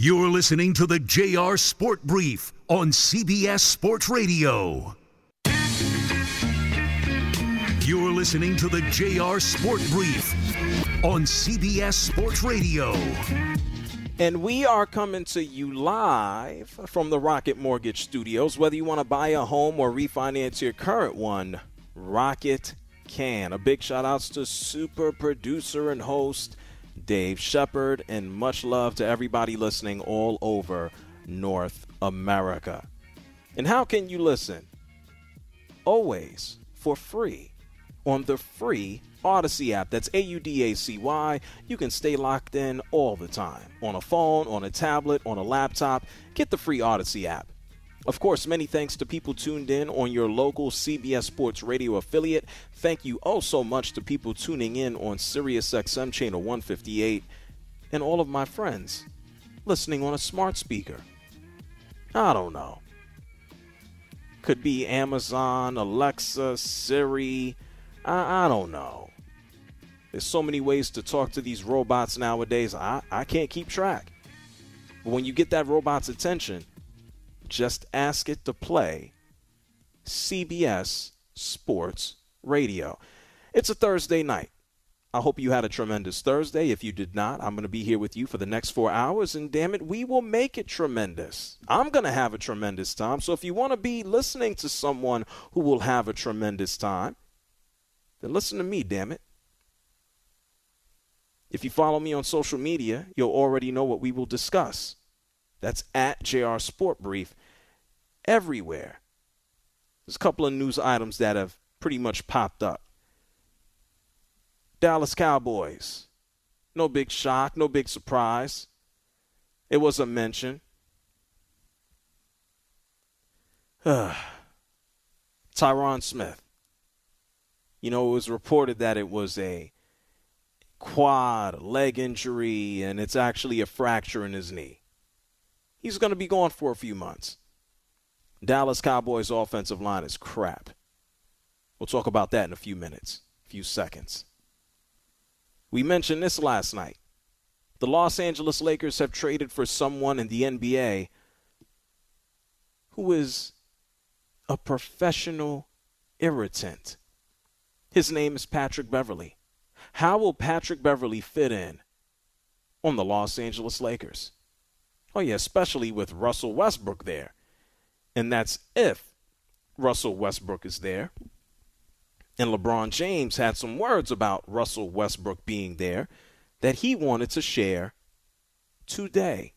You're listening to the JR Sport Brief on CBS Sports Radio. You're listening to the JR Sport Brief on CBS Sports Radio. And we are coming to you live from the Rocket Mortgage Studios. Whether you want to buy a home or refinance your current one, Rocket can. A big shout outs to super producer and host Dave Shepard, and much love to everybody listening all over North America. And how can you listen? Always for free on the free Odyssey app. That's AUDACY. You can stay locked in all the time on a phone, on a tablet, on a laptop. Get the free Odyssey app. Of course, many thanks to people tuned in on your local CBS Sports Radio affiliate. Thank you oh so much to people tuning in on SiriusXM channel 158 and all of my friends listening on a smart speaker. I don't know. Could be Amazon, Alexa, Siri. I don't know. There's so many ways to talk to these robots nowadays. I can't keep track. But when you get that robot's attention, just ask it to play CBS Sports Radio. It's a Thursday night. I hope you had a tremendous Thursday. If you did not, I'm going to be here with you for the next 4 hours, and damn it, we will make it tremendous. I'm going to have a tremendous time. So if you want to be listening to someone who will have a tremendous time, then listen to me, damn it. If you follow me on social media, you'll already know what we will discuss. That's at JR Sport Brief everywhere. There's a couple of news items that have pretty much popped up. Dallas Cowboys. No big shock, no big surprise. It was a mention. Tyron Smith. You know, it was reported that it was a quad, leg injury, and it's actually a fracture in his knee. He's going to be gone for a few months. Dallas Cowboys offensive line is crap. We'll talk about that in a few minutes, a few seconds. We mentioned this last night. The Los Angeles Lakers have traded for someone in the NBA who is a professional irritant. His name is Patrick Beverley. How will Patrick Beverley fit in on the Los Angeles Lakers? Oh, yeah, especially with Russell Westbrook there. And that's if Russell Westbrook is there. And LeBron James had some words about Russell Westbrook being there that he wanted to share today.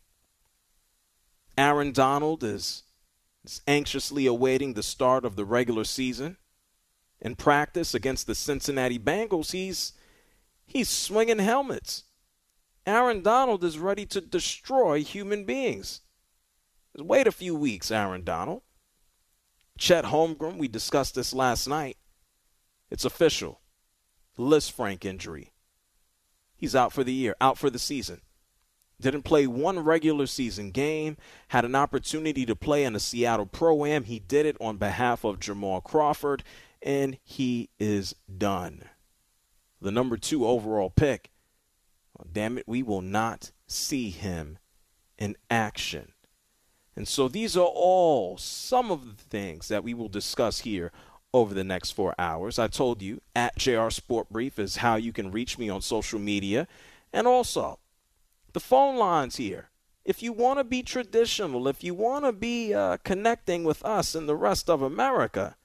Aaron Donald is anxiously awaiting the start of the regular season. In practice against the Cincinnati Bengals, he's swinging helmets. Aaron Donald is ready to destroy human beings. Just wait a few weeks, Aaron Donald. Chet Holmgren, we discussed this last night. It's official. Lisfranc injury. He's out for the year, out for the season. Didn't play one regular season game. Had an opportunity to play in the Seattle Pro-Am. He did it on behalf of Jamal Crawford, and he is done. The number 2 overall pick. Well, damn it, we will not see him in action. And so these are all some of the things that we will discuss here over the next 4 hours. I told you, at JR Sport Brief is how you can reach me on social media. And also, the phone lines here. If you want to be traditional, if you want to be connecting with us and the rest of America,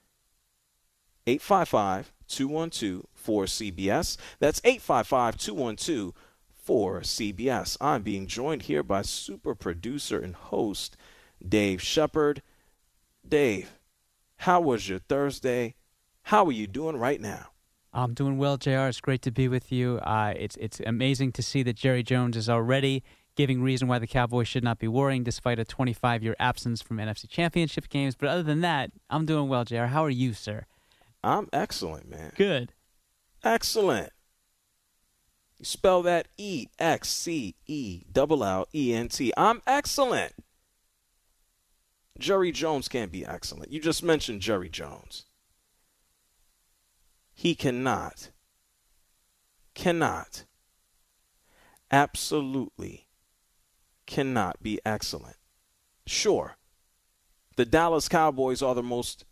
855-212-4CBS. That's 855-212-4CBS. I'm being joined here by super producer and host Dave Shepard. Dave, how was your Thursday? How are you doing right now? I'm doing well, JR. It's great to be with you. It's amazing to see that Jerry Jones is already giving reason why the Cowboys should not be worrying despite a 25-year absence from NFC Championship games. But other than that, I'm doing well, JR. How are you, sir? I'm excellent, man. Good. Excellent. You spell that E-X-C-E-L-L-E-N-T. I'm excellent. Jerry Jones can't be excellent. You just mentioned Jerry Jones. He absolutely cannot be excellent. Sure, the Dallas Cowboys are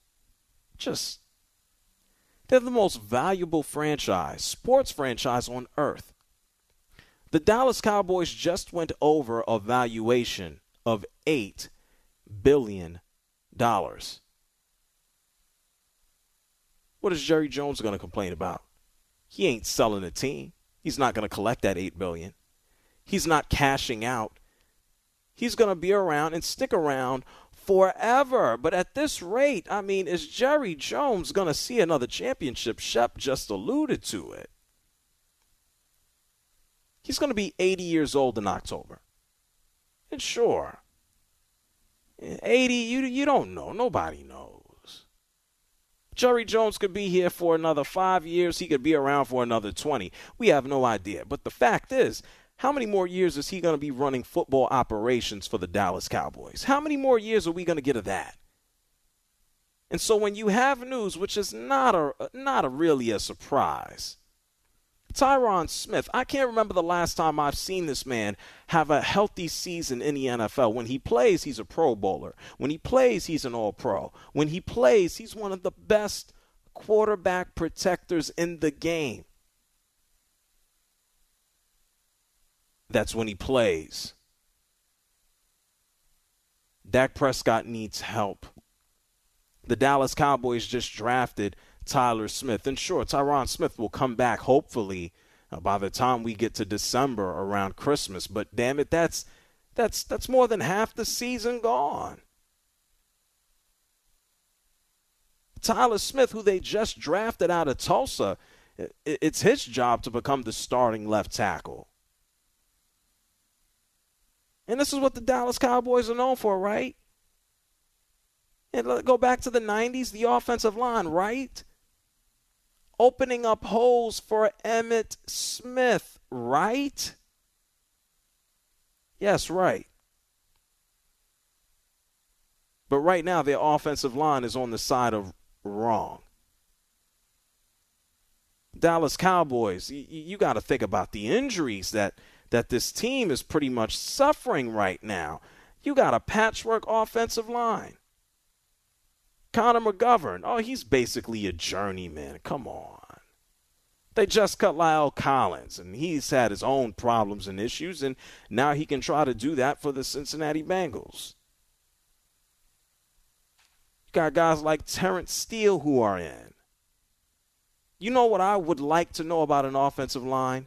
they're the most valuable sports franchise on earth. The Dallas Cowboys just went over a valuation of $8 billion. What is Jerry Jones going to complain about? He ain't selling a team. He's not going to collect that $8 billion. He's not cashing out. He's going to be around and stick around forever. But at this rate, I mean, is Jerry Jones going to see another championship? Shep just alluded to it. He's going to be 80 years old in October. And sure, 80, you don't know. Nobody knows. Jerry Jones could be here for another 5 years. He could be around for another 20. We have no idea. But the fact is, how many more years is he going to be running football operations for the Dallas Cowboys? How many more years are we going to get of that? And so when you have news, which is not really a surprise, Tyron Smith, I can't remember the last time I've seen this man have a healthy season in the NFL. When he plays, he's a Pro Bowler. When he plays, he's an All-Pro. When he plays, he's one of the best quarterback protectors in the game. That's when he plays. Dak Prescott needs help. The Dallas Cowboys just drafted Tyler Smith. And sure, Tyron Smith will come back hopefully by the time we get to December around Christmas. But damn it, that's more than half the season gone. Tyler Smith, who they just drafted out of Tulsa, it's his job to become the starting left tackle. And this is what the Dallas Cowboys are known for, right? And go back to the 90s, the offensive line, right? Opening up holes for Emmitt Smith, right? Yes, right. But right now, their offensive line is on the side of wrong. Dallas Cowboys, you got to think about the injuries that this team is pretty much suffering right now. You got a patchwork offensive line. Connor McGovern, he's basically a journeyman. Come on. They just cut La'el Collins, and he's had his own problems and issues, and now he can try to do that for the Cincinnati Bengals. You got guys like Terrence Steele who are in. You know what I would like to know about an offensive line?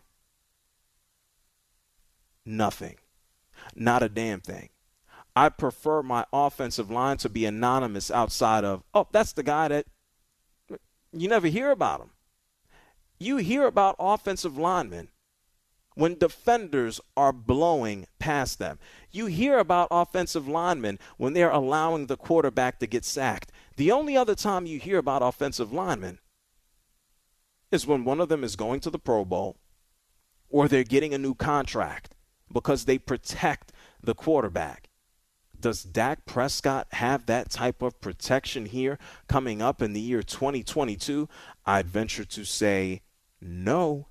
Nothing. Not a damn thing. I prefer my offensive line to be anonymous outside of, that's the guy that you never hear about him. You hear about offensive linemen when defenders are blowing past them. You hear about offensive linemen when they're allowing the quarterback to get sacked. The only other time you hear about offensive linemen is when one of them is going to the Pro Bowl or they're getting a new contract because they protect the quarterback. Does Dak Prescott have that type of protection here coming up in the year 2022? I'd venture to say no.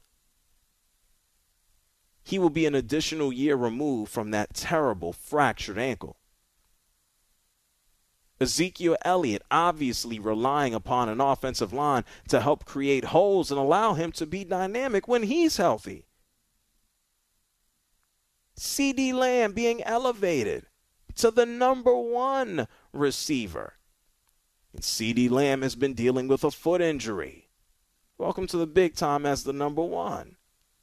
He will be an additional year removed from that terrible fractured ankle. Ezekiel Elliott obviously relying upon an offensive line to help create holes and allow him to be dynamic when he's healthy. CeeDee Lamb being elevated to the number one receiver. And CeeDee Lamb has been dealing with a foot injury. Welcome to the big time as the number one.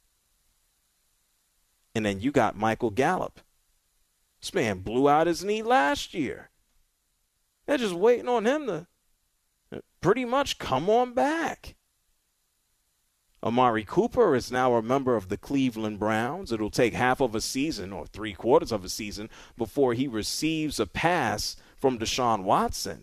And then you got Michael Gallup. This man blew out his knee last year. They're just waiting on him to pretty much come on back. Amari Cooper is now a member of the Cleveland Browns. It'll take half of a season or 3/4 of a season before he receives a pass from Deshaun Watson.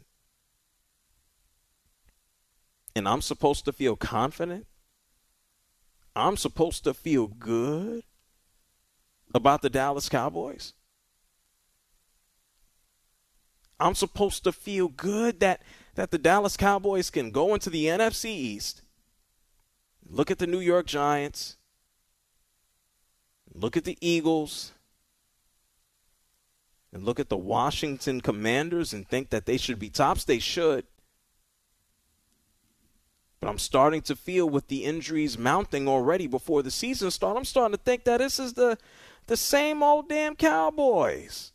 And I'm supposed to feel confident? I'm supposed to feel good about the Dallas Cowboys? I'm supposed to feel good that the Dallas Cowboys can go into the NFC East, look at the New York Giants, look at the Eagles, and look at the Washington Commanders and think that they should be tops? They should. But I'm starting to feel with the injuries mounting already before the season starts, I'm starting to think that this is the same old damn Cowboys.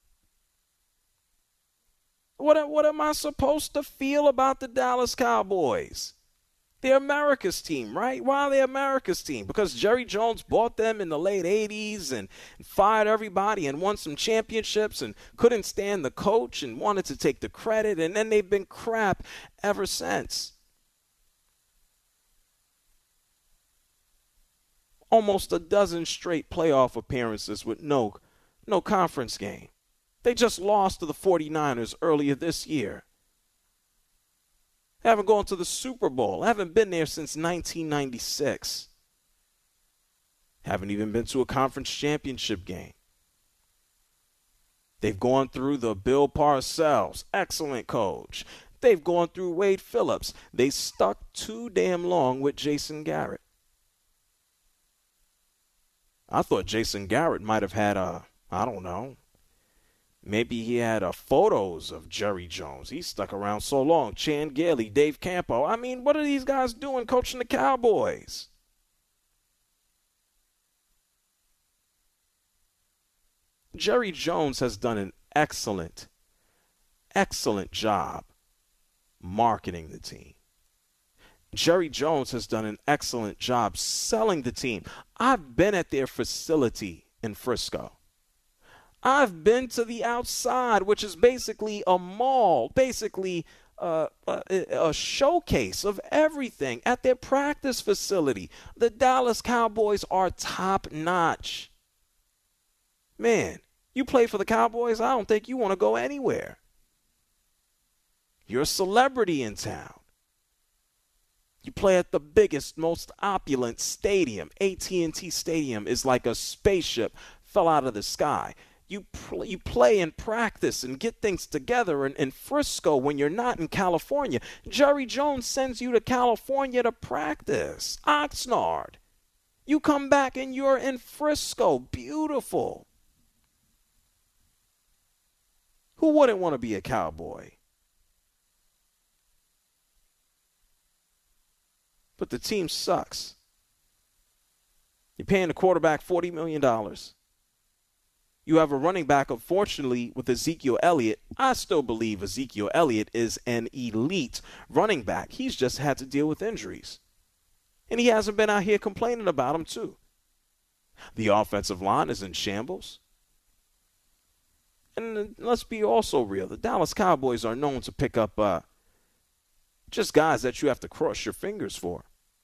What am I supposed to feel about the Dallas Cowboys? They're America's team, right? Why are they America's team? Because Jerry Jones bought them in the late 80s and fired everybody and won some championships and couldn't stand the coach and wanted to take the credit, and then they've been crap ever since. Almost a dozen straight playoff appearances with no conference game. They just lost to the 49ers earlier this year. They haven't gone to the Super Bowl. Haven't been there since 1996. Haven't even been to a conference championship game. They've gone through the Bill Parcells, excellent coach. They've gone through Wade Phillips. They stuck too damn long with Jason Garrett. I thought Jason Garrett might have had maybe he had photos of Jerry Jones. He stuck around so long. Chan Gailey, Dave Campo. I mean, what are these guys doing coaching the Cowboys? Jerry Jones has done an excellent job marketing the team. Jerry Jones has done an excellent job selling the team. I've been at their facility in Frisco. I've been to the outside, which is basically a mall, basically a showcase of everything at their practice facility. The Dallas Cowboys are top-notch. Man, you play for the Cowboys, I don't think you want to go anywhere. You're a celebrity in town. You play at the biggest, most opulent stadium. AT&T Stadium is like a spaceship fell out of the sky. You play and practice and get things together in Frisco when you're not in California. Jerry Jones sends you to California to practice. Oxnard. You come back and you're in Frisco. Beautiful. Who wouldn't want to be a Cowboy? But the team sucks. You're paying the quarterback $40 million. You have a running back, unfortunately, with Ezekiel Elliott. I still believe Ezekiel Elliott is an elite running back. He's just had to deal with injuries. And he hasn't been out here complaining about them, too. The offensive line is in shambles. And let's be also real. The Dallas Cowboys are known to pick up just guys that you have to cross your fingers for.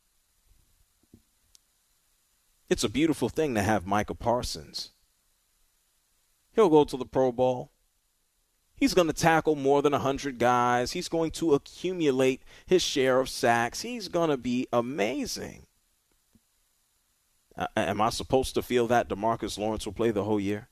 It's a beautiful thing to have Micah Parsons. He'll go to the Pro Bowl. He's going to tackle more than 100 guys. He's going to accumulate his share of sacks. He's going to be amazing. Am I supposed to feel that DeMarcus Lawrence will play the whole year?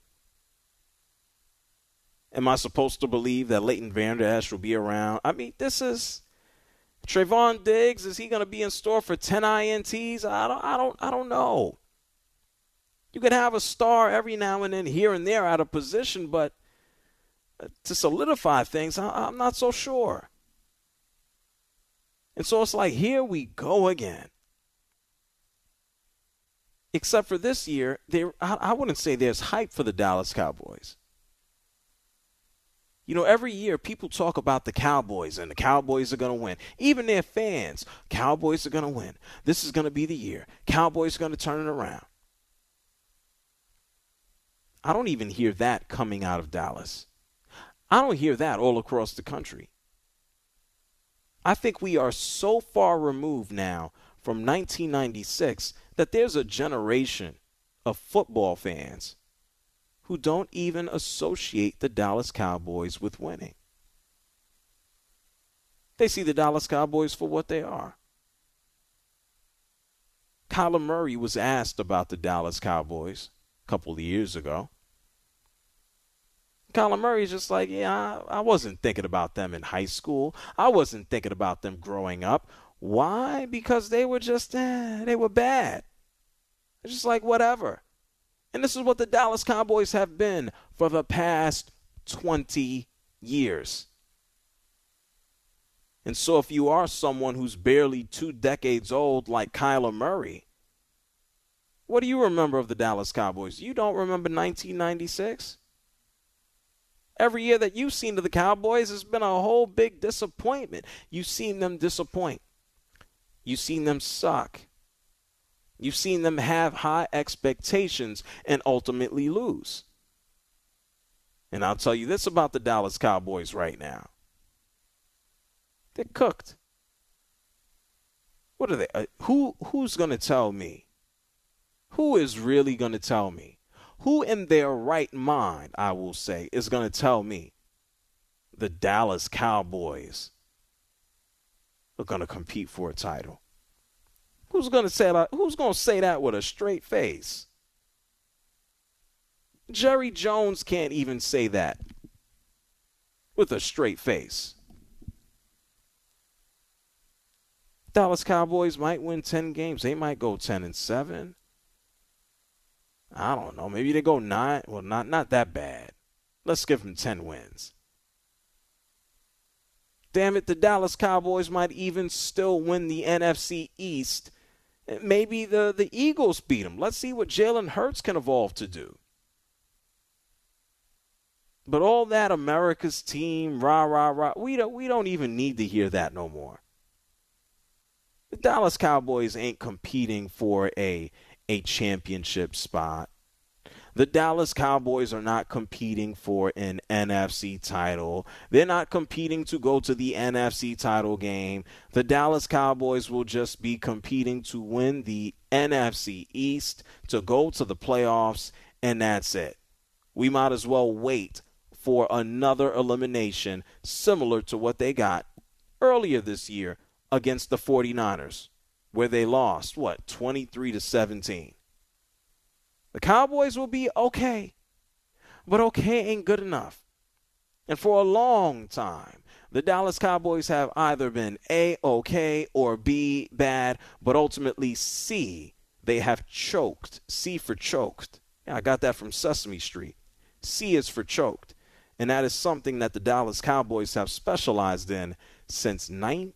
Am I supposed to believe that Leighton Vander Esch will be around? I mean, this is Trayvon Diggs. Is he going to be in store for 10 INTs? I don't know. You could have a star every now and then here and there out of position, but to solidify things, I'm not so sure. And so it's like, here we go again. Except for this year, I wouldn't say there's hype for the Dallas Cowboys. You know, every year people talk about the Cowboys and the Cowboys are going to win. Even their fans, Cowboys are going to win. This is going to be the year. Cowboys are going to turn it around. I don't even hear that coming out of Dallas. I don't hear that all across the country. I think we are so far removed now from 1996 that there's a generation of football fans who don't even associate the Dallas Cowboys with winning. They see the Dallas Cowboys for what they are. Kyler Murray was asked about the Dallas Cowboys a couple of years ago. Kyler Murray's just like, yeah, I wasn't thinking about them in high school. I wasn't thinking about them growing up. Why? Because they were just, they were bad. It's just like whatever. And this is what the Dallas Cowboys have been for the past 20 years. And so if you are someone who's barely 2 decades old like Kyler Murray, what do you remember of the Dallas Cowboys? You don't remember 1996? Every year that you've seen the Cowboys has been a whole big disappointment. You've seen them disappoint. You've seen them suck. You've seen them have high expectations and ultimately lose. And I'll tell you this about the Dallas Cowboys right now. They're cooked. What are they? Who's going to tell me? Who is really going to tell me? Who in their right mind, I will say, is going to tell me the Dallas Cowboys are going to compete for a title? Who's going to say that? Who's going to say that with a straight face? Jerry Jones can't even say that with a straight face. Dallas Cowboys might win 10 games. They might go 10-7. I don't know. Maybe they go 9. Well, not that bad. Let's give them 10 wins. Damn it, the Dallas Cowboys might even still win the NFC East. Maybe the Eagles beat them. Let's see what Jalen Hurts can evolve to do. But all that America's team, rah, rah, rah, we don't even need to hear that no more. The Dallas Cowboys ain't competing for a championship spot. The Dallas Cowboys are not competing for an NFC title. They're not competing to go to the NFC title game. The Dallas Cowboys will just be competing to win the NFC East, to go to the playoffs, and that's it. We might as well wait for another elimination similar to what they got earlier this year against the 49ers, where they lost, 23-17. The Cowboys will be okay, but okay ain't good enough. And for a long time, the Dallas Cowboys have either been A, okay, or B, bad, but ultimately C, they have choked. C for choked. Yeah, I got that from Sesame Street. C is for choked. And that is something that the Dallas Cowboys have specialized in since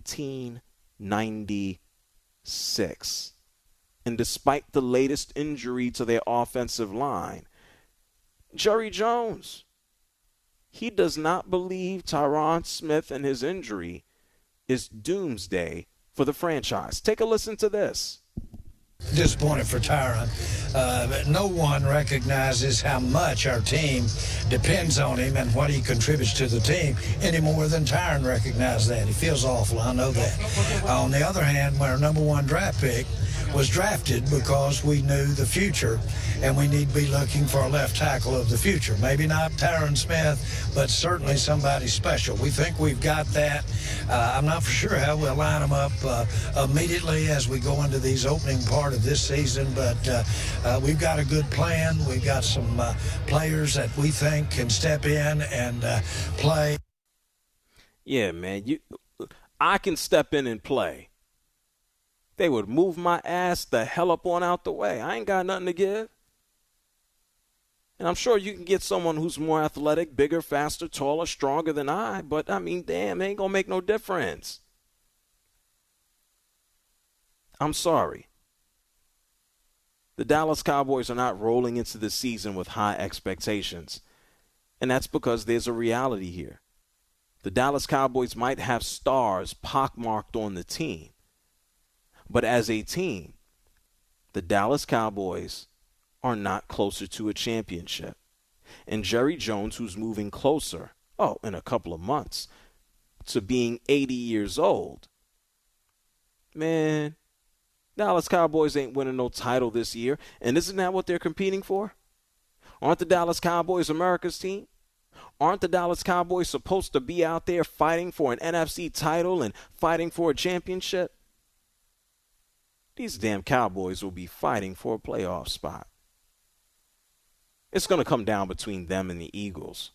1996. And despite the latest injury to their offensive line, Jerry Jones, he does not believe Tyron Smith and his injury is doomsday for the franchise. Take a listen to this. Disappointed for Tyron. No one recognizes how much our team depends on him and what he contributes to the team any more than Tyron recognized that. He feels awful, I know that. On the other hand, our number 1 draft pick was drafted because we knew the future, and we need to be looking for a left tackle of the future. Maybe not Tyron Smith, but certainly somebody special. We think we've got that. I'm not for sure how we'll line them up immediately as we go into these opening part of this season, but we've got a good plan. We've got some players that we think can step in and play. Yeah, man, I can step in and play. They would move my ass the hell up on out the way. I ain't got nothing to give. And I'm sure you can get someone who's more athletic, bigger, faster, taller, stronger than I, but I mean, damn, it ain't gonna make no difference. I'm sorry. The Dallas Cowboys are not rolling into the season with high expectations. And that's because there's a reality here. The Dallas Cowboys might have stars pockmarked on the team. But as a team, the Dallas Cowboys are not closer to a championship. And Jerry Jones, who's moving closer, in a couple of months, to being 80 years old, man, Dallas Cowboys ain't winning no title this year. And isn't that what they're competing for? Aren't the Dallas Cowboys America's team? Aren't the Dallas Cowboys supposed to be out there fighting for an NFC title and fighting for a championship? These damn Cowboys will be fighting for a playoff spot. It's going to come down between them and the Eagles.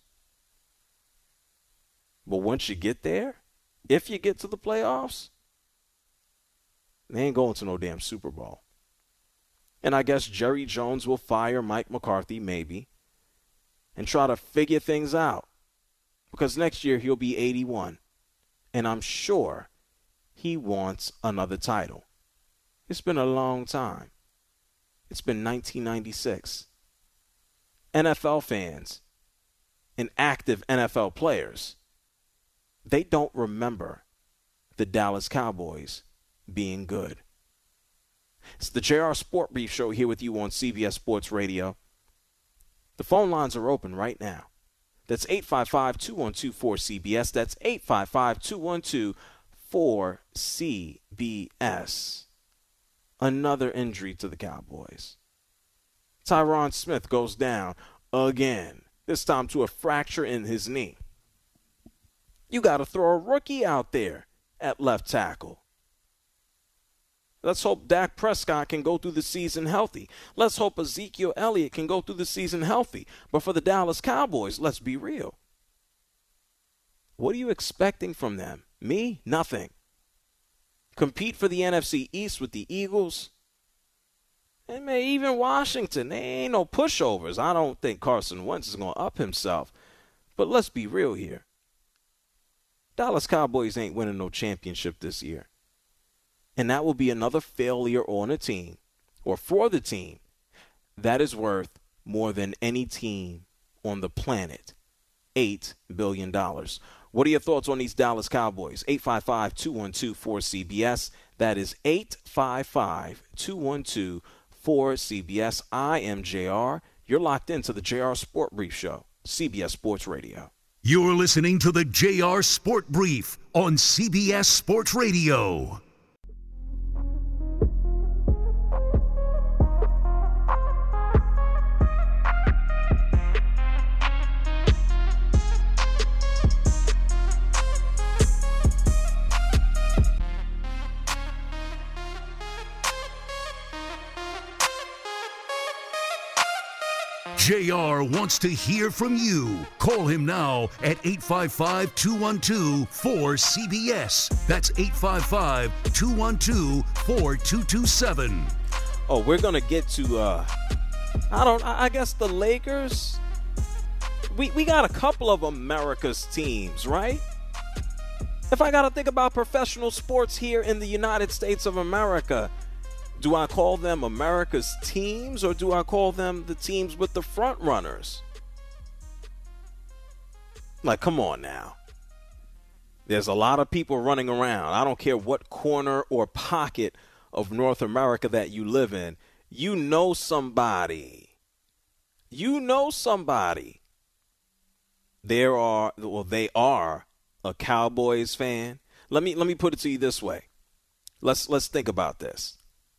But once you get there, if you get to the playoffs, they ain't going to no damn Super Bowl. And I guess Jerry Jones will fire Mike McCarthy, maybe, and try to figure things out. Because next year he'll be 81. And I'm sure he wants another title. It's been a long time. It's been 1996. NFL fans and active NFL players, they don't remember the Dallas Cowboys being good. It's the JR Sport Brief Show here with you on CBS Sports Radio. The phone lines are open right now. That's 855-212-4CBS. That's 855-212-4CBS. Another injury to the Cowboys. Tyron Smith goes down again, this time to a fracture in his knee. You got to throw a rookie out there at left tackle. Let's hope Dak Prescott can go through the season healthy. Let's hope Ezekiel Elliott can go through the season healthy. But for the Dallas Cowboys, let's be real. What are you expecting from them? Me? Nothing. Compete for the NFC East with the Eagles? And even Washington, they ain't no pushovers. I don't think Carson Wentz is going to up himself. But let's be real here. Dallas Cowboys ain't winning no championship this year. And that will be another failure on a team, or for the team, that is worth more than any team on the planet. $8 billion. What are your thoughts on these Dallas Cowboys? 855-212-4CBS. That is 855-212-4CBS. I am JR. You're locked into the JR Sport Brief Show, CBS Sports Radio. You're listening to the JR Sport Brief on CBS Sports Radio. JR wants to hear from you. Call him now at 855-212-4CBS. That's 855-212-4227. Oh, we're going to get to, I guess the Lakers. We got a couple of America's teams, right? If I got to think about professional sports here in the United States of America, do I call them America's teams, or do I call them the teams with the front runners? Like, come on now. There's a lot of people running around. I don't care what corner or pocket of North America that you live in. You know somebody. They are a Cowboys fan. Let me put it to you this way. Let's think about this.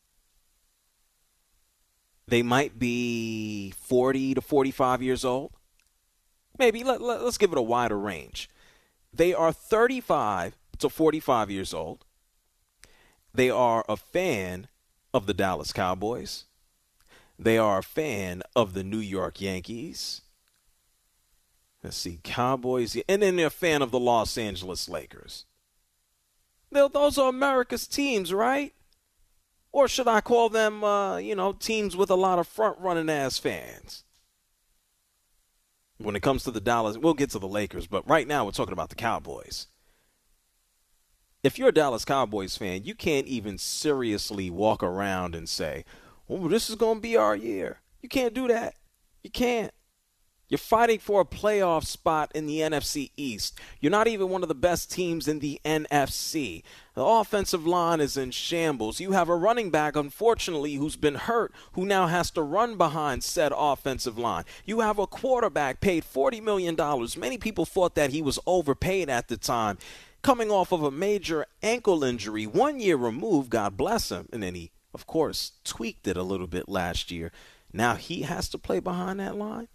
They might be 40 to 45 years old. Maybe let's give it a wider range. They are 35 to 45 years old. They are a fan of the Dallas Cowboys. They are a fan of the New York Yankees. Let's see, Cowboys, and then they're a fan of the Los Angeles Lakers. Those are America's teams, right? Or should I call them, teams with a lot of front-running ass fans? When it comes to the Dallas, we'll get to the Lakers, but right now we're talking about the Cowboys. If you're a Dallas Cowboys fan, you can't even seriously walk around and say, oh, this is going to be our year. You can't do that. You can't. You're fighting for a playoff spot in the NFC East. You're not even one of the best teams in the NFC. The offensive line is in shambles. You have a running back, unfortunately, who's been hurt, who now has to run behind said offensive line. You have a quarterback paid $40 million. Many people thought that he was overpaid at the time, coming off of a major ankle injury, 1 year removed, God bless him. And then he, of course, tweaked it a little bit last year. Now he has to play behind that line.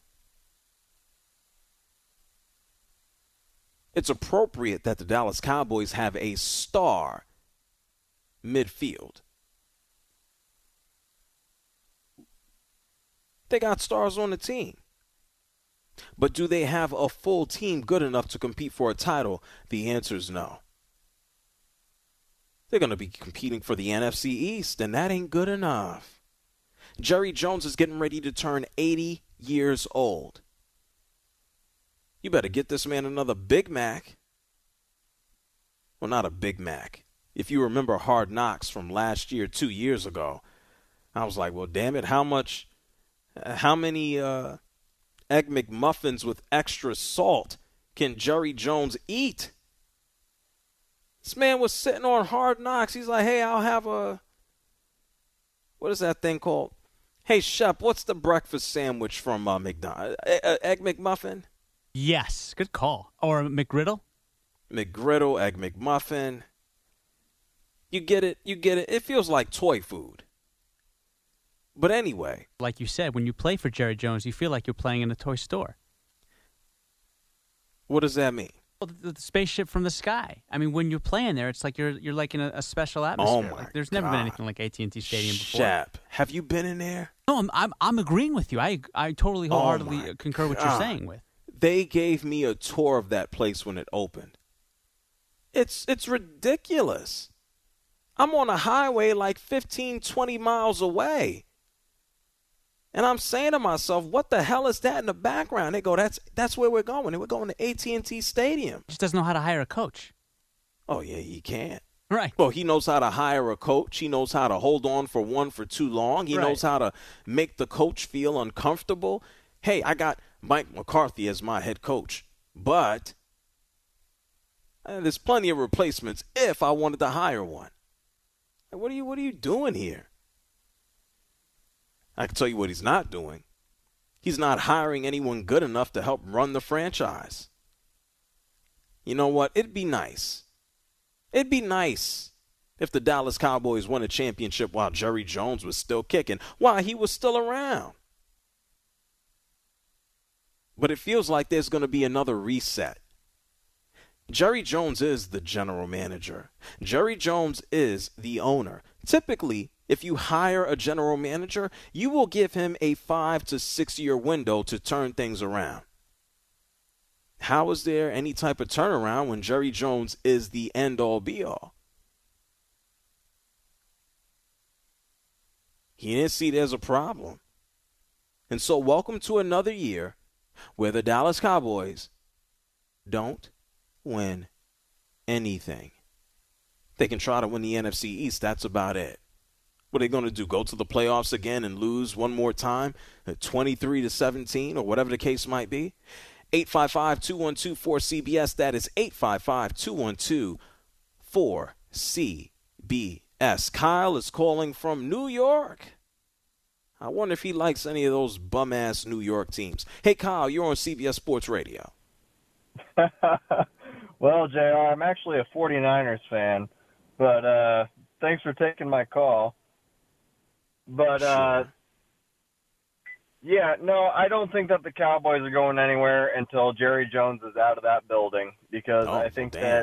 It's appropriate that the Dallas Cowboys have a star midfield. They got stars on the team. But do they have a full team good enough to compete for a title? The answer is no. They're going to be competing for the NFC East, and that ain't good enough. Jerry Jones is getting ready to turn 80 years old. You better get this man another Big Mac. Well, not a Big Mac. If you remember Hard Knocks from last year, 2 years ago, I was like, well, damn it, how many Egg McMuffins with extra salt can Jerry Jones eat? This man was sitting on Hard Knocks. He's like, hey, I'll have what is that thing called? Hey, Shep, what's the breakfast sandwich from McDonald's? Egg McMuffin? Yes, good call. Or McGriddle? McGriddle, Egg McMuffin. You get it. It feels like toy food. But anyway. Like you said, when you play for Jerry Jones, you feel like you're playing in a toy store. What does that mean? Well, the spaceship from the sky. I mean, when you're playing there, it's like you're like in a special atmosphere. Oh my There's never been anything like AT&T Stadium before. Shep, have you been in there? No, I'm agreeing with you. I totally wholeheartedly concur what you're saying with. They gave me a tour of that place when it opened. It's ridiculous. I'm on a highway like 15, 20 miles away. And I'm saying to myself, what the hell is that in the background? They go, that's where we're going. We're going to AT&T Stadium. He just doesn't know how to hire a coach. Oh, yeah, he can't. Right. Well, he knows how to hire a coach. He knows how to hold on for one for too long. He knows how to make the coach feel uncomfortable. Hey, I got Mike McCarthy as my head coach, but there's plenty of replacements if I wanted to hire one. What are you doing here? I can tell you what he's not doing. He's not hiring anyone good enough to help run the franchise. You know what? It'd be nice. It'd be nice if the Dallas Cowboys won a championship while Jerry Jones was still kicking, while he was still around. But it feels like there's going to be another reset. Jerry Jones is the general manager. Jerry Jones is the owner. Typically, if you hire a general manager, you will give him a 5 to 6 year window to turn things around. How is there any type of turnaround when Jerry Jones is the end-all, be-all? He didn't see there's a problem. And so welcome to another year where the Dallas Cowboys don't win anything. They can try to win the NFC East. That's about it. What are they going to do? Go to the playoffs again and lose one more time, 23-17 or whatever the case might be? 855-212-4CBS. That is 855-212-4CBS. Kyle is calling from New York. I wonder if he likes any of those bum-ass New York teams. Hey, Kyle, you're on CBS Sports Radio. Well, JR, I'm actually a 49ers fan, but thanks for taking my call. But, Sure. yeah, no, I don't think that the Cowboys are going anywhere until Jerry Jones is out of that building because I think that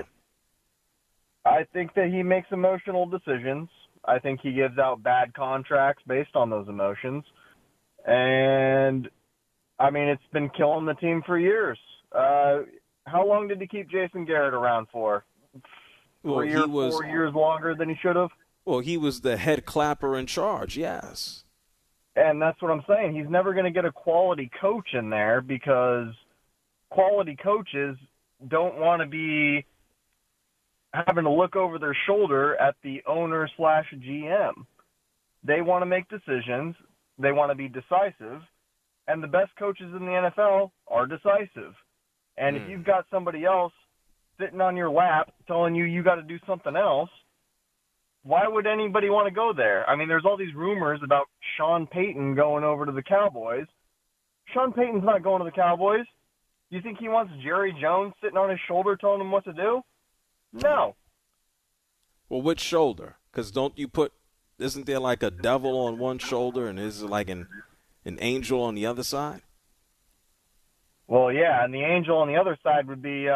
he makes emotional decisions. I think he gives out bad contracts based on those emotions. And, I mean, it's been killing the team for years. How long did he keep Jason Garrett around for? Well, 4 years longer than he should have? Well, he was the head clapper in charge, yes. And that's what I'm saying. He's never going to get a quality coach in there because quality coaches don't want to be having to look over their shoulder at the owner/GM. They want to make decisions. They want to be decisive. And the best coaches in the NFL are decisive. And if you've got somebody else sitting on your lap telling you got to do something else, why would anybody want to go there? I mean, there's all these rumors about Sean Payton going over to the Cowboys. Sean Payton's not going to the Cowboys. You think he wants Jerry Jones sitting on his shoulder telling him what to do? No. Well, which shoulder? Because isn't there like a devil on one shoulder and is it like an angel on the other side? Well, yeah, and the angel on the other side would be,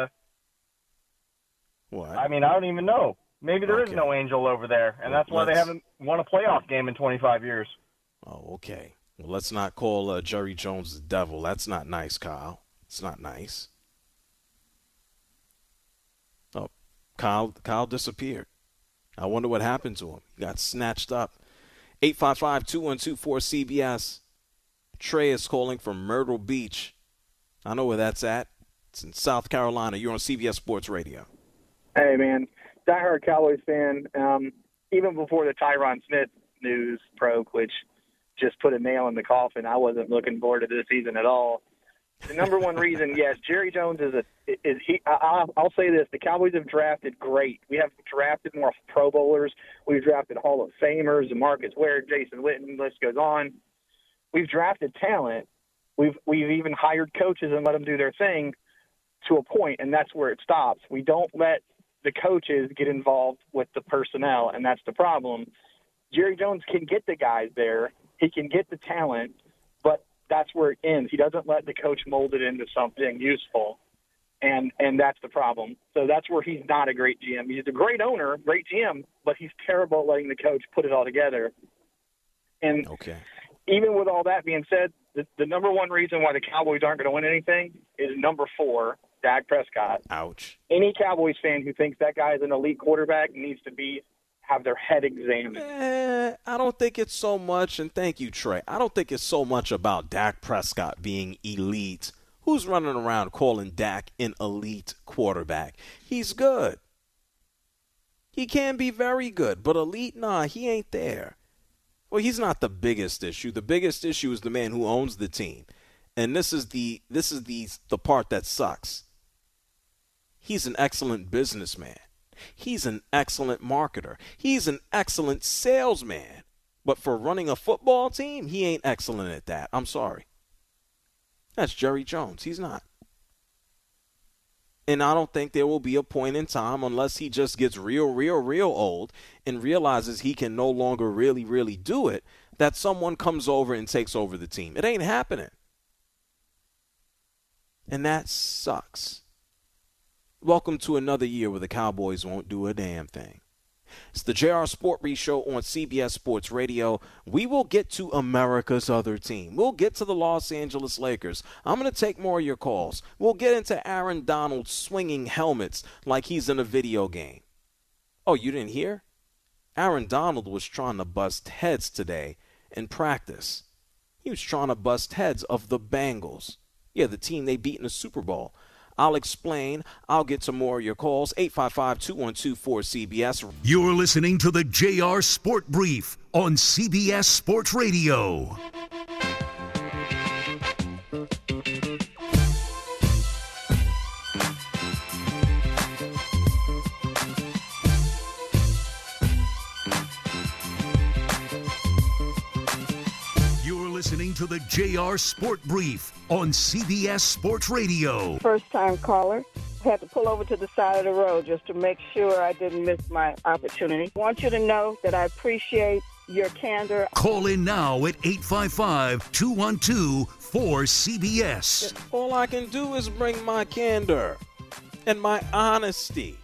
What? I mean, I don't even know. Maybe there is no angel over there, and that's why they haven't won a playoff game in 25 years. Oh, okay. Well, let's not call Jerry Jones the devil. That's not nice, Kyle. It's not nice. Oh, Kyle disappeared. I wonder what happened to him. He got snatched up. 855-212-4CBS. Trey is calling from Myrtle Beach. I know where that's at. It's in South Carolina. You're on CBS Sports Radio. Hey, man. Diehard Cowboys fan. Even before the Tyron Smith news broke, which just put a nail in the coffin, I wasn't looking forward to this season at all. The number one reason, yes, Jerry Jones I'll say this: the Cowboys have drafted great. We have drafted more Pro Bowlers. We've drafted Hall of Famers, Marcus Ware, Jason Witten. List goes on. We've drafted talent. We've even hired coaches and let them do their thing to a point, and that's where it stops. We don't let the coaches get involved with the personnel, and that's the problem. Jerry Jones can get the guys there. He can get the talent, but that's where it ends. He doesn't let the coach mold it into something useful, and that's the problem. So that's where he's not a great GM. He's a great owner, great GM, but he's terrible at letting the coach put it all together. And even with all that being said, the number one reason why the Cowboys aren't going to win anything is number 4, Dak Prescott. Ouch. Any Cowboys fan who thinks that guy is an elite quarterback needs to have their head examined. I don't think it's so much, and thank you, Trey, I don't think it's so much about Dak Prescott being elite. Who's running around calling Dak an elite quarterback? He's good. He can be very good, but elite, nah, he ain't there. Well, he's not the biggest issue. The biggest issue is the man who owns the team. And this is the part that sucks. He's an excellent businessman. He's an excellent marketer. He's an excellent salesman. But for running a football team, he ain't excellent at that. I'm sorry. That's Jerry Jones. He's not. And I don't think there will be a point in time, unless he just gets real old and realizes he can no longer really do it, that someone comes over and takes over the team. It ain't happening. And that sucks. Welcome to another year where the Cowboys won't do a damn thing. It's the JR Sport Brief Show on CBS Sports Radio. We will get to America's other team. We'll get to the Los Angeles Lakers. I'm going to take more of your calls. We'll get into Aaron Donald swinging helmets like he's in a video game. Oh, you didn't hear? Aaron Donald was trying to bust heads today in practice. He was trying to bust heads of the Bengals. Yeah, the team they beat in the Super Bowl. I'll explain. I'll get to more of your calls. 855-212-4CBS. You're listening to the JR Sport Brief on CBS Sports Radio. Listening to the JR Sport Brief on CBS Sports Radio. First-time caller. Had to pull over to the side of the road just to make sure I didn't miss my opportunity. I want you to know that I appreciate your candor. Call in now at 855-212-4CBS. All I can do is bring my candor and my honesty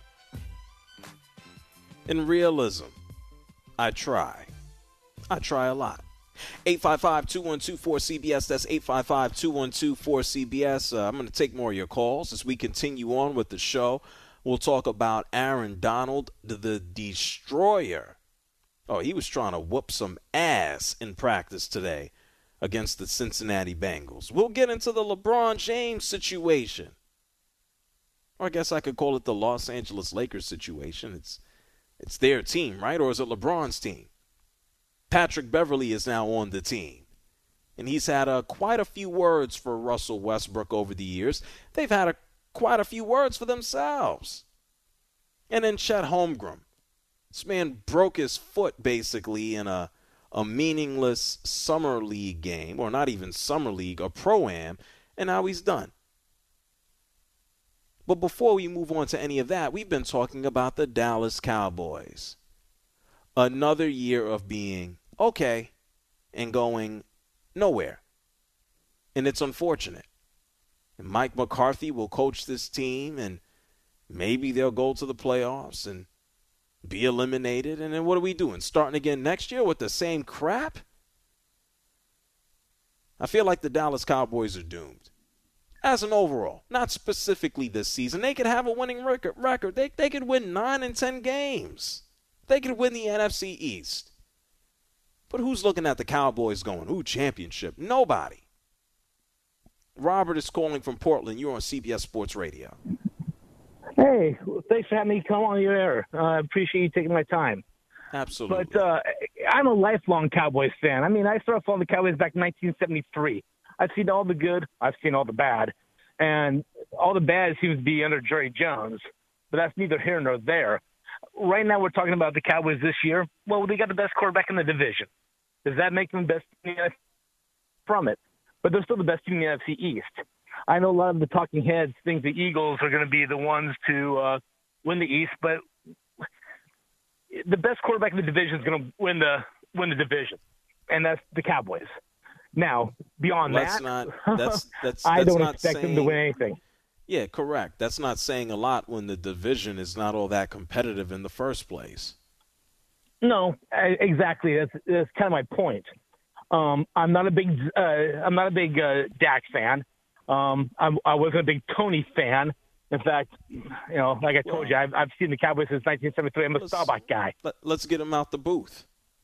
and realism. I try a lot. 855-212-4CBS. That's 855-212-4CBS. I'm going to take more of your calls as we continue on with the show. We'll talk about Aaron Donald, the destroyer. Oh, he was trying to whoop some ass in practice today against the Cincinnati Bengals. We'll get into the LeBron James situation. Or I guess I could call it the Los Angeles Lakers situation. It's their team, right? Or is it LeBron's team? Patrick Beverley is now on the team. And he's had quite a few words for Russell Westbrook over the years. They've had quite a few words for themselves. And then Chet Holmgren. This man broke his foot basically in a meaningless summer league game, or not even summer league, a pro-am, and now he's done. But before we move on to any of that, we've been talking about the Dallas Cowboys. Another year of being okay and going nowhere. And it's unfortunate. And Mike McCarthy will coach this team, and maybe they'll go to the playoffs and be eliminated. And then what are we doing? Starting again next year with the same crap? I feel like the Dallas Cowboys are doomed. As an overall, not specifically this season. They could have a winning record. They could win 9 and 10 games. They could win the NFC East. But who's looking at the Cowboys going, ooh, championship? Nobody. Robert is calling from Portland. You're on CBS Sports Radio. Hey, thanks for having me come on your air. I appreciate you taking my time. Absolutely. But I'm a lifelong Cowboys fan. I mean, I started following the Cowboys back in 1973. I've seen all the good. I've seen all the bad. And all the bad seems to be under Jerry Jones. But that's neither here nor there. Right now we're talking about the Cowboys this year. Well, they got the best quarterback in the division. Does that make them best team from it? But they're still the best team in the NFC East. I know a lot of the talking heads think the Eagles are going to be the ones to win the East, but the best quarterback in the division is going to win the division, and that's the Cowboys. Now, beyond that's I don't not expect them to win anything. Yeah, correct. That's not saying a lot when the division is not all that competitive in the first place. No, exactly. That's kind of my point. I'm not a big Dak fan. I wasn't a big Tony fan. In fact, like I told you, I've seen the Cowboys since 1973. I'm a Staubach guy. Let's get him out the booth.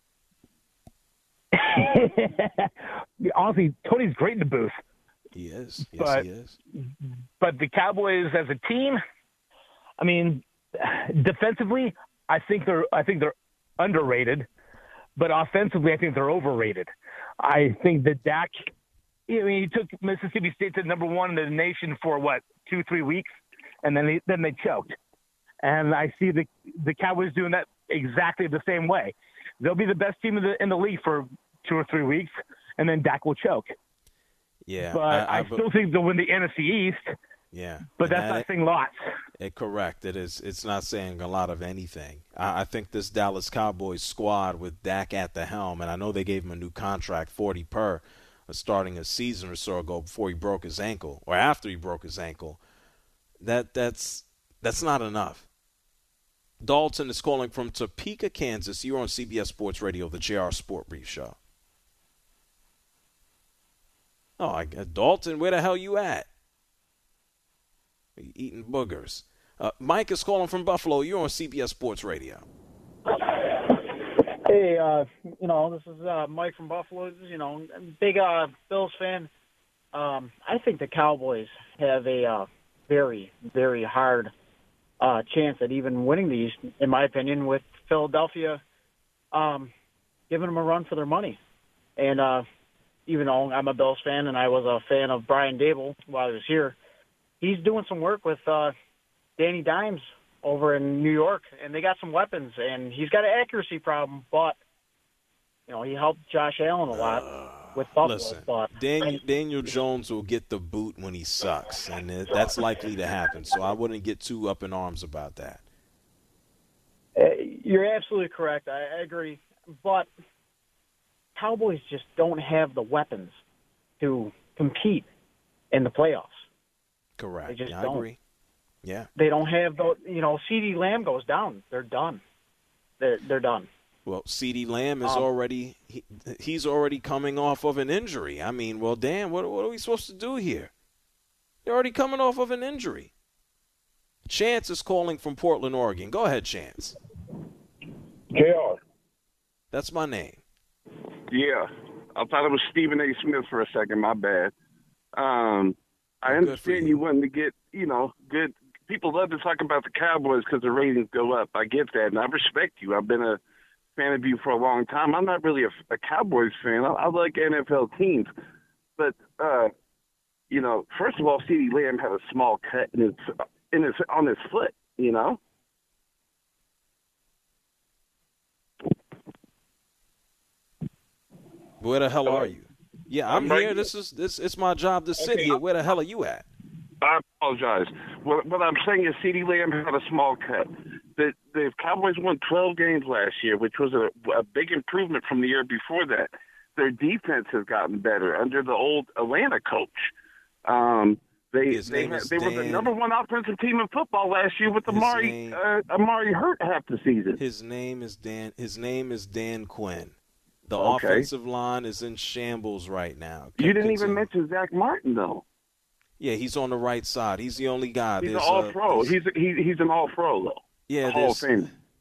Honestly, Tony's great in the booth. He is. Yes, he is. But the Cowboys as a team, I mean, defensively, I think they're underrated, but offensively, I think they're overrated. I think that Dak, he took Mississippi State to number one in the nation for 2-3 weeks, and then they choked. And I see the Cowboys doing that exactly the same way. They'll be the best team in the league for 2 or 3 weeks, and then Dak will choke. Yeah, but I still think they'll win the NFC East. Yeah, but that's not saying lots. Correct. It is. It's not saying a lot of anything. I think this Dallas Cowboys squad with Dak at the helm, and I know they gave him a new contract, 40 per, starting a season or so ago before he broke his ankle, or after he broke his ankle. That's not enough. Dalton is calling from Topeka, Kansas. You're on CBS Sports Radio, the JR Sport Brief Show. Oh, Dalton, where the hell you at? Eating boogers. Mike is calling from Buffalo. You're on CBS Sports Radio. Hey, this is Mike from Buffalo. Big Bills fan. I think the Cowboys have a very, very hard chance at even winning these, in my opinion, with Philadelphia giving them a run for their money. And even though I'm a Bills fan and I was a fan of Brian Dable while I was here, he's doing some work with Danny Dimes over in New York, and they got some weapons. And he's got an accuracy problem, but he helped Josh Allen a lot with Buffalo. Listen, but Daniel Jones will get the boot when he sucks, and that's likely to happen. So I wouldn't get too up in arms about that. You're absolutely correct. I agree, but Cowboys just don't have the weapons to compete in the playoffs. Correct. They just I don't. agree. Yeah. They don't have the. CeeDee Lamb goes down. They're done. They're done. Well, CeeDee Lamb is he's already coming off of an injury. I mean, well, Dan, what are we supposed to do here? They're already coming off of an injury. Chance is calling from Portland, Oregon. Go ahead, Chance. JR. That's my name. Yeah. I thought it was Stephen A. Smith for a second. My bad. I understand you wanting to get, good. People love to talk about the Cowboys because the ratings go up. I get that, and I respect you. I've been a fan of you for a long time. I'm not really a Cowboys fan. I like NFL teams. But, first of all, CeeDee Lamb had a small cut on his foot, Where the hell are you? Yeah, I'm here. It's my job to sit here. Where the hell are you at? I apologize. What I'm saying is CeeDee Lamb had a small cut. The Cowboys won 12 games last year, which was a big improvement from the year before that. Their defense has gotten better under the old Atlanta coach. They were the number one offensive team in football last year with Amari hurt half the season. His name is Dan Quinn. The offensive line is in shambles right now. You didn't even mention Zach Martin, though. Yeah, he's on the right side. He's the only guy. He's an all-pro. He's an all-pro, though. Yeah, Hall of Fame.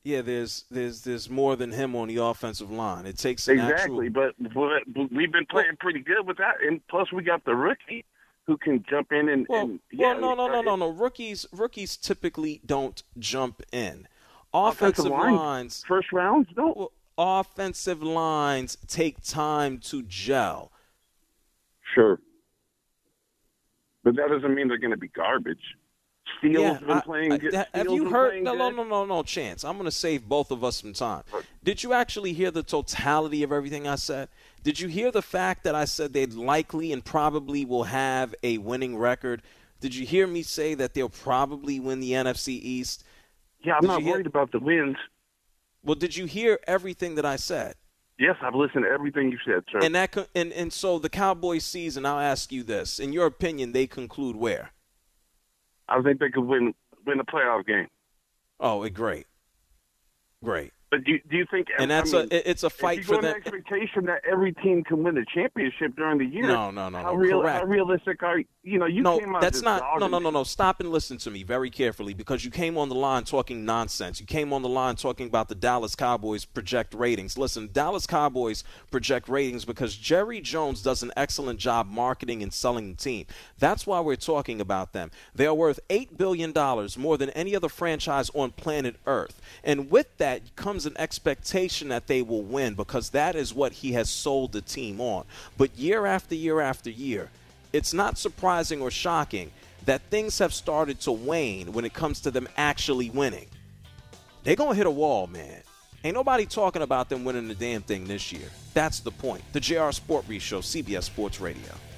Yeah, there's more than him on the offensive line. It takes an exactly, but we've been playing pretty good with that, and plus we got the rookie who can jump in and. No. Rookies typically don't jump in. Offensive lines, first rounds, no. Offensive lines take time to gel. Sure, but that doesn't mean they're going to be garbage. Steele's been playing good. Have you heard? No, Chance. I'm going to save both of us some time. Did you actually hear the totality of everything I said? Did you hear the fact that I said they likely and probably will have a winning record? Did you hear me say that they'll probably win the NFC East? Yeah, I'm not worried about the wins. Well, did you hear everything that I said? Yes, I've listened to everything you said, sir. And so the Cowboys season, I'll ask you this. In your opinion, they conclude where? I think they could win a playoff game. Oh, great. But do you think? And it's a fight for them. An expectation that every team can win a championship during the year. No. How realistic are you? Came out that's not. No. Stop and listen to me very carefully, because you came on the line talking nonsense. You came on the line talking about the Dallas Cowboys project ratings. Listen, Dallas Cowboys project ratings because Jerry Jones does an excellent job marketing and selling the team. That's why we're talking about them. They are worth $8 billion more than any other franchise on planet Earth, and with that comes an expectation that they will win, because that is what he has sold the team on. But year after year after year, it's not surprising or shocking that things have started to wane when it comes to them actually winning. They're going to hit a wall, man. Ain't nobody talking about them winning the damn thing this year. That's the point. The JR Sport Brief Show, CBS Sports Radio.